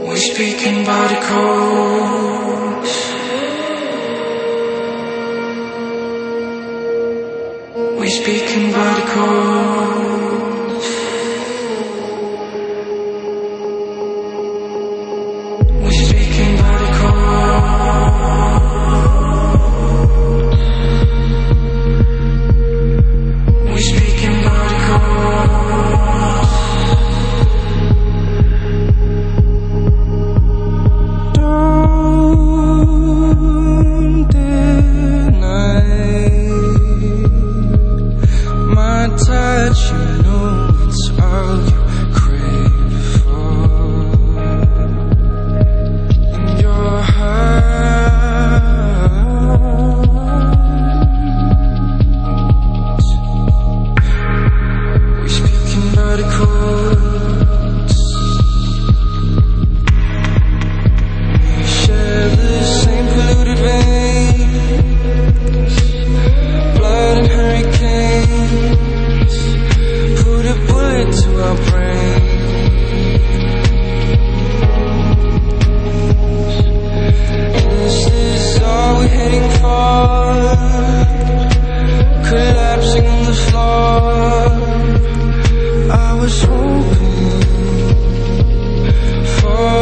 We speak in body codes. We speak in body codes. We speak in body codes. We speak in body codes. Don't deny my touch, you know it's all you crave for. In your heart, we speak in body codes. We share the same polluted veins, blood and hurricanes. Put a bullet to our brains. This is all we're heading for, collapsing on the floor. I was hoping for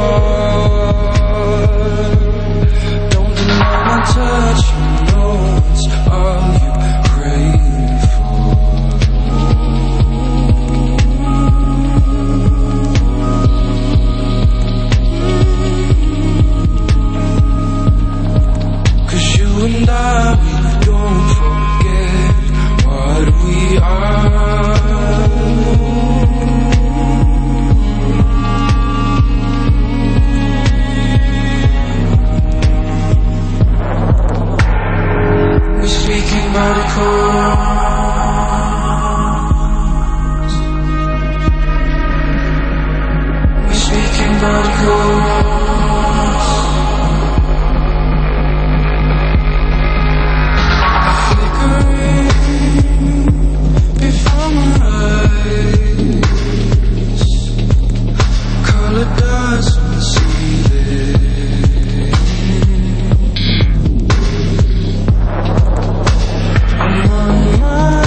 more. Don't deny my touch, you know it's all you crave for. 'Cause you and I, we don't forget what we are. We speak in body codes. We speak in body codes. Flickering before my eyes, color doesn't see it. I'm on my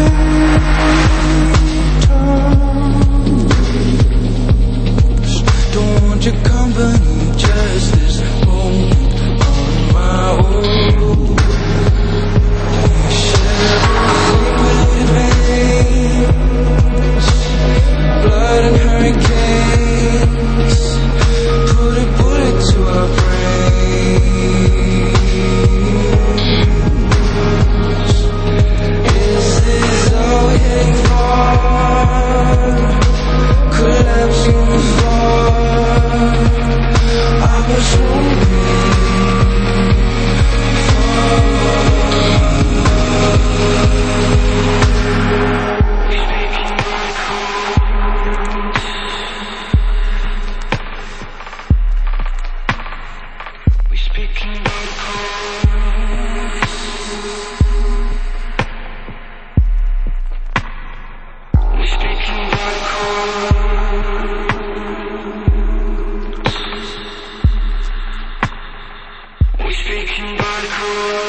toes. Don't want your company, just this moment on my own. We share the same polluted veins, blood and hurricanes. Put a bullet to our brains. Is this all we're heading for? Collapsing on the floor. I was hoping we speak in body codes. We speak in body codes. We speak in body codes.